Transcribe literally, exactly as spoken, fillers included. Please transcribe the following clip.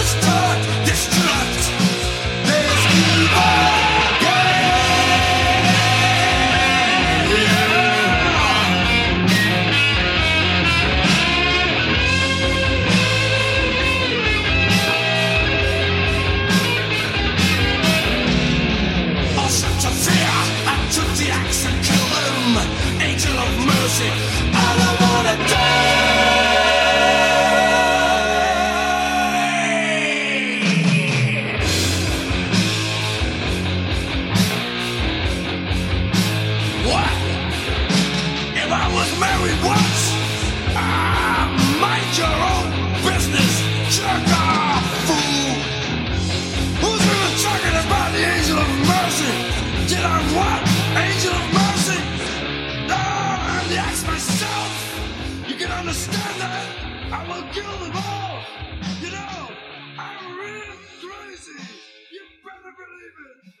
destruct, destruct this evil game. I'll shout to fear, I took the axe and killed him. Angel of mercy, I don't wanna die. What? If I was married once, ah, mind your own business, jerk off, fool. Who's even talking about the angel of mercy? Did I what? Angel of mercy? No, I'm the axe myself. You can understand that? I will kill them all. You know, I'm real crazy. You better believe it.